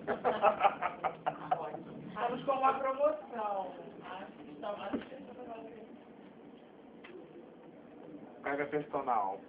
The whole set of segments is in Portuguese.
Estamos com uma promoção. Carga personal.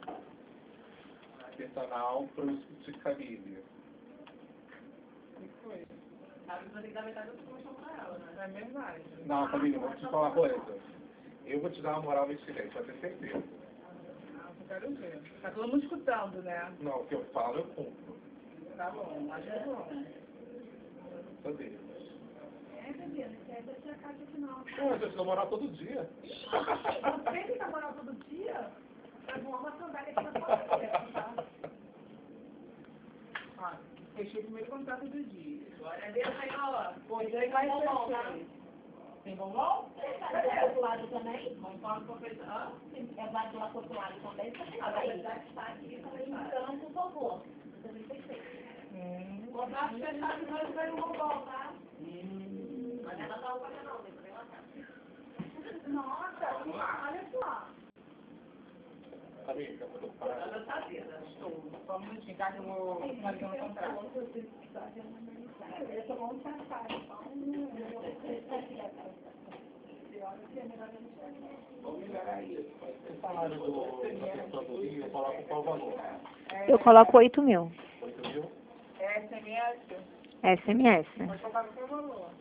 Personal para o de cabine. O que foi? Sabe que você tem que dar metade da promoção pra ela, né? Não é verdade. Não, Camille, vou te falar uma coisa. Eu vou te dar uma moral nesse mês, pode ter certeza. Ah, eu quero ver. Tá todo mundo escutando, né? Não, o que eu falo, eu cumpro. Tá bom, mas é bom. Sou Deus. É, menina, isso aí vai ser a casa final. Pô, eu te dou moral todo dia. Você que tá morando todo dia, é bom uma sandália aqui na sua cabeça, tá? Ah, fechei o primeiro contrato do dia. Glória a Deus, Senhor. Pois aí vai fechar. Tem bombom? É outro lado também? Vamos falar com a pessoa. É válido lá pro outro lado também? A validade está aqui também. Então, por favor. Também fechei. Contrato fechado, nós vai um bombom, tá? Mas ela tá pagando não, tem problema não. Nossa, olha só. Amiga, eu vou parar. Ela tá vendo, estou. Só um minutinho, tá? Que eu vou fazer um contrato. Eu tô bom de passar, então. Vamos melhorar isso. O salário da pessoa do Rio, eu coloco qual valor? Eu coloco 8 mil. 8 mil? É SMS? SMS. Pode colocar qualquer valor.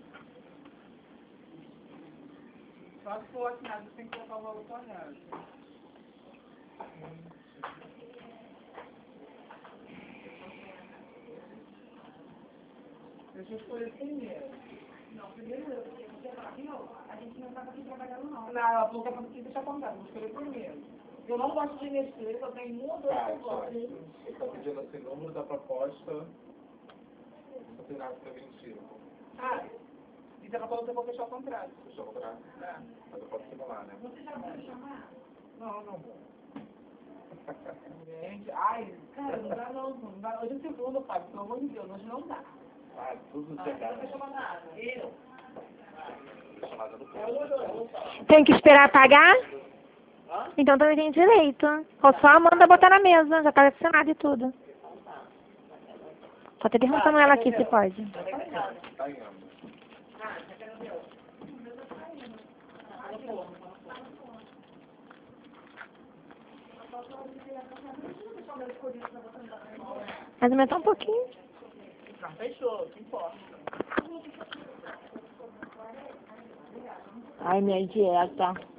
Só se for assinado, você tem que colocar o valor correto. Deixa eu escolher primeiro. Não, primeiro eu, porque você fala, viu? A gente não estava aqui trabalhando, não. Não, ela falou que é pra você deixar contrato, vou escolher primeiro. Eu não gosto de mexer, eu tenho um ou dois que eu gosto. Ele está pedindo assim, número da proposta, assinado preventivo. Ah, e ela falou que eu vou fechar o contrato. Deixa eu cobrar. Tá. Mas eu posso simular, né? Você já pode chamar? Não, não. Gente, ai, cara, não dá não, não dá. Hoje é segunda, Fábio, pelo amor de Deus, hoje não dá. Ah, tudo Não chegado. fechou nada. Eu. Chamada do É o outro. Tem que esperar pagar? Então também tem direito. Ou só a Amanda botar na mesa, já tá assinado e tudo. Só tá perguntando ela aqui se pode. Tá indo. Mas aumentar um pouquinho. Não, fechou, que importa. Ai, minha dieta.